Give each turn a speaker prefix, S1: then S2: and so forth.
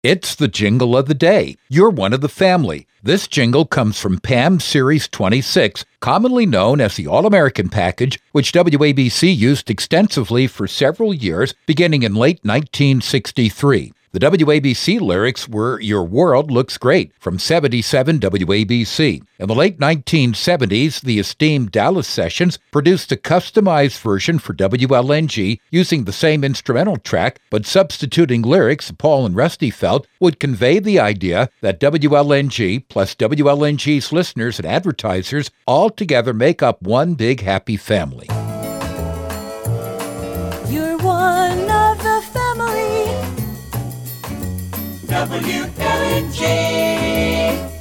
S1: It's the jingle of the day. You're one of the family. This jingle comes from PAM Series 26, commonly known as the All-American Package, which WABC used extensively for several years, beginning in late 1963. The WABC lyrics were Your World Looks Great from 77 WABC. In the late 1970s, the esteemed Dallas Sessions produced a customized version for WLNG using the same instrumental track, but substituting lyrics Paul and Rusty felt would convey the idea that WLNG plus WLNG's listeners and advertisers all together make up one big happy family.
S2: You're one of the family. WLNG.